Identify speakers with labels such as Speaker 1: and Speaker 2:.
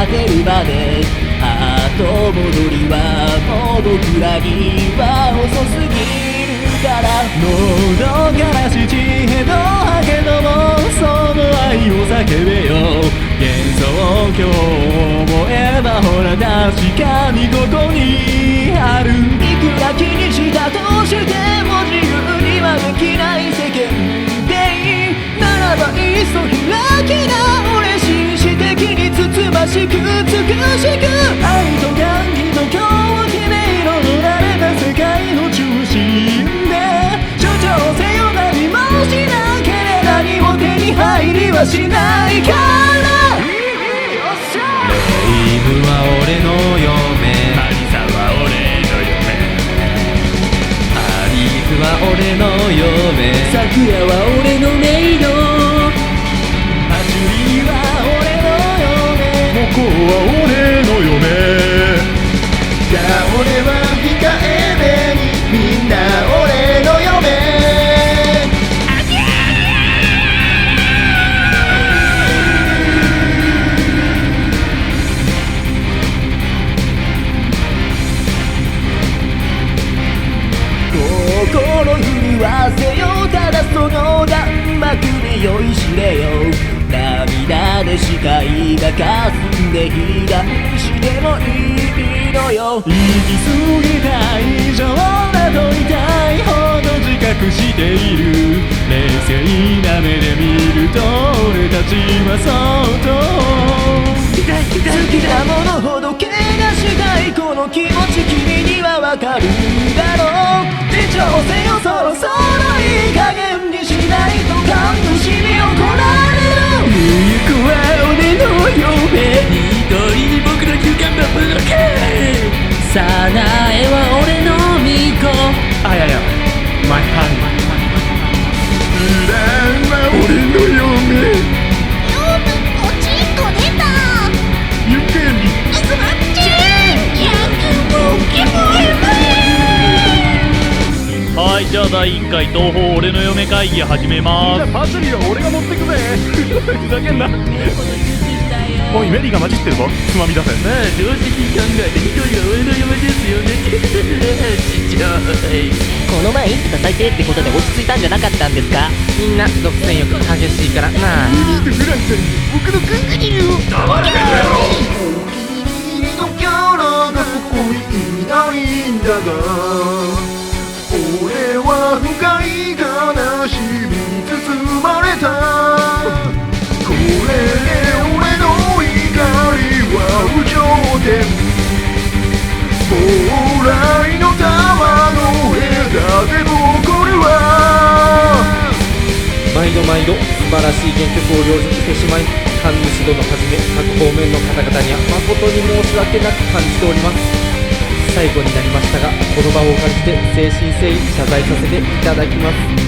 Speaker 1: てるまで後戻りはもう僕らには遅すぎるから
Speaker 2: 喉から七へと吐けどもその愛を叫べよ幻想郷を思えばほら確かにここにある
Speaker 1: いくら気にしたとしても自由にはできない世間でならばいっそ開きな俺紳士的につつましく美しく
Speaker 2: 愛と歓喜と狂気で彩られた世界の中心で
Speaker 1: 主張せよ何もしなければ何も手に入りはしないから
Speaker 2: レイムは俺の嫁
Speaker 3: マリサは俺の嫁
Speaker 2: アリーフは俺の嫁
Speaker 1: 昨夜は俺のメイド
Speaker 2: パチュリは俺の嫁
Speaker 3: 向こうは俺の嫁
Speaker 4: じゃあ俺は控えめにみんな俺の嫁
Speaker 1: 心震わせよただその弾幕に酔いしれよ涙で視界が霞んで被弾してもいいのよ
Speaker 2: 行き過ぎた以上だと痛いほど自覚している冷静な目で見ると俺たちはそっと
Speaker 1: 好きなものほど怪我したいこの気持ち君にはわかるだろう自重せよそろそろいい加減にしないと感動しに怒られる
Speaker 2: ゆう子は俺の嫁
Speaker 1: 一人僕の休館バブのけさなえは俺の巫女
Speaker 3: あややマイハン
Speaker 4: 普段は俺の嫁
Speaker 5: おちんこ出た
Speaker 4: ゆかり
Speaker 5: すまっち100もキモい
Speaker 3: はい、じゃあ第1回東方俺の嫁会議始めます。
Speaker 4: パチュリは俺が持ってくぜ
Speaker 3: ふざけんな。
Speaker 4: おいメリーが混じってるぞつまみ出せ
Speaker 1: まあ正直考えて一人が俺の嫁ですよねちっちゃいこの前インプが最低ってことで落ち着いたんじゃなかったんですかみんな独占欲激しいからなあ
Speaker 4: ミニーとフランちゃんに僕のクンクニルを
Speaker 3: 黙れ、
Speaker 4: お気に入りのキャラがそこにいないんだが俺は深い悲しみに包まれたこれで俺の怒りは無頂点蓬莱の玉の枝で残るわ
Speaker 6: 毎度毎度素晴らしい原曲を両立してしまい神主殿はじめ各方面の方々には誠に申し訳なく感じております。最後になりましたがこの場をお借りして誠心誠意謝罪させていただきます。